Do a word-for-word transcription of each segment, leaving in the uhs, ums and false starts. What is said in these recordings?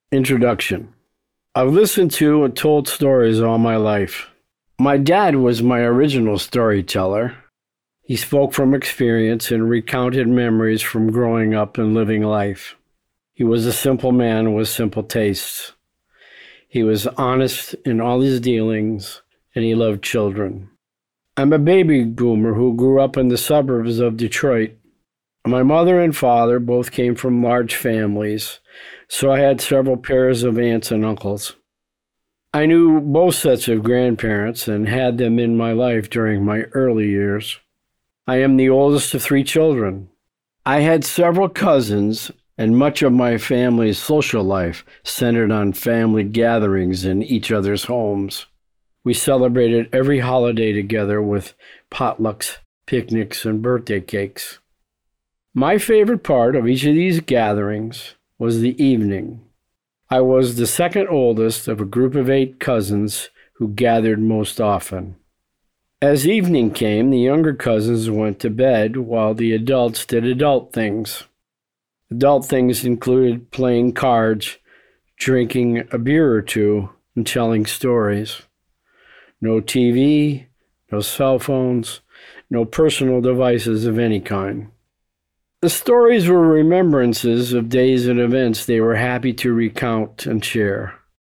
Introduction. I've listened to and told stories all my life. My dad was my original storyteller. He spoke from experience and recounted memories from growing up and living life. He was a simple man with simple tastes. He was honest in all his dealings, and he loved children. I'm a baby boomer who grew up in the suburbs of Detroit. My mother and father both came from large families, so I had several pairs of aunts and uncles. I knew both sets of grandparents and had them in my life during my early years. I am the oldest of three children. I had several cousins, and much of my family's social life centered on family gatherings in each other's homes. We celebrated every holiday together with potlucks, picnics, and birthday cakes. My favorite part of each of these gatherings was the evening. I was the second oldest of a group of eight cousins who gathered most often. As evening came, the younger cousins went to bed while the adults did adult things. Adult things included playing cards, drinking a beer or two, and telling stories. No T V, no cell phones, no personal devices of any kind. The stories were remembrances of days and events they were happy to recount and share.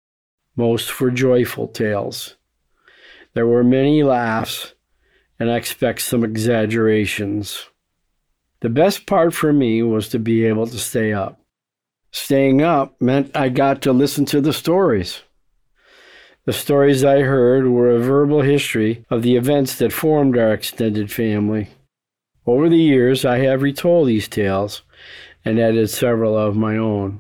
Most were joyful tales. There were many laughs, and I expect some exaggerations. The best part for me was to be able to stay up. Staying up meant I got to listen to the stories. The stories I heard were a verbal history of the events that formed our extended family. Over the years, I have retold these tales and added several of my own.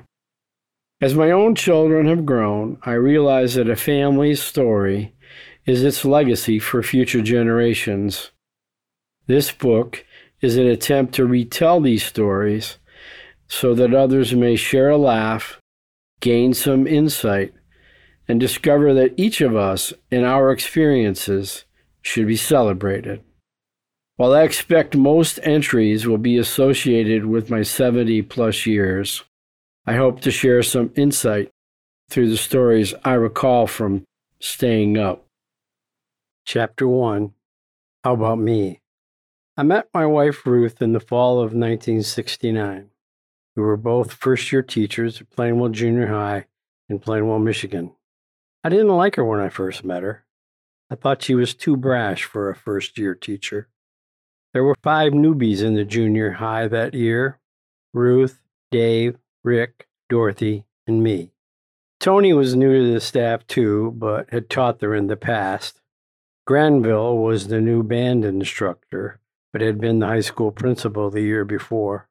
As my own children have grown, I realize that a family's story is its legacy for future generations. This book is an attempt to retell these stories so that others may share a laugh, gain some insight, and discover that each of us in our experiences should be celebrated. While I expect most entries will be associated with my seventy-plus years, I hope to share some insight through the stories I recall from staying up. Chapter one. How about me? I met my wife Ruth in the fall of nineteen sixty-nine. We were both first-year teachers at Plainwell Junior High in Plainwell, Michigan. I didn't like her when I first met her. I thought she was too brash for a first-year teacher. There were five newbies in the junior high that year: Ruth, Dave, Rick, Dorothy, and me. Tony was new to the staff too, but had taught there in the past. Granville was the new band instructor, but had been the high school principal the year before.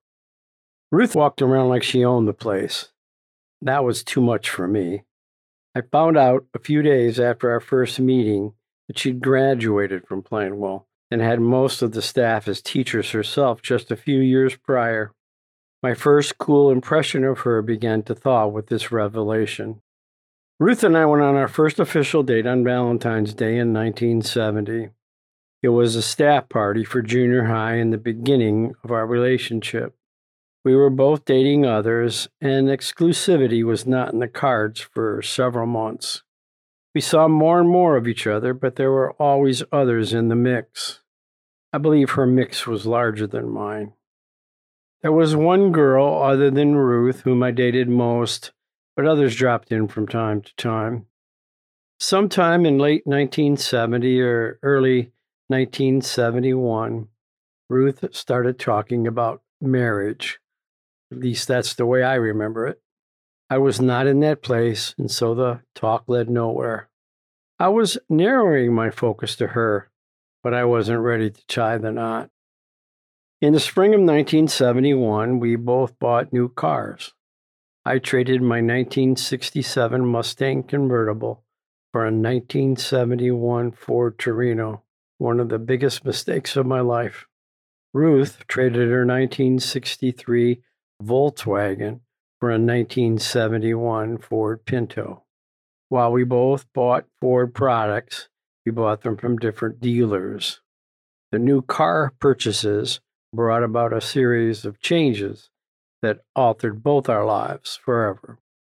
Ruth walked around like she owned the place. That was too much for me. I found out a few days after our first meeting that she'd graduated from Plainwell and had most of the staff as teachers herself just a few years prior. My first cool impression of her began to thaw with this revelation. Ruth and I went on our first official date on Valentine's Day in nineteen seventy. It was a staff party for junior high and the beginning of our relationship. We were both dating others, and exclusivity was not in the cards for several months. We saw more and more of each other, but there were always others in the mix. I believe her mix was larger than mine. There was one girl other than Ruth whom I dated most, but others dropped in from time to time. Sometime in late nineteen seventy or early nineteen seventy-one, Ruth started talking about marriage. At least that's the way I remember it. I was not in that place, and so the talk led nowhere. I was narrowing my focus to her, but I wasn't ready to tie the knot. In the spring of nineteen seventy-one, we both bought new cars. I traded my nineteen sixty-seven Mustang convertible for a nineteen seventy-one Ford Torino, one of the biggest mistakes of my life. Ruth traded her nineteen sixty-three Volkswagen for a nineteen seventy-one Ford Pinto. While we both bought Ford products, we bought them from different dealers. The new car purchases brought about a series of changes that altered both our lives forever.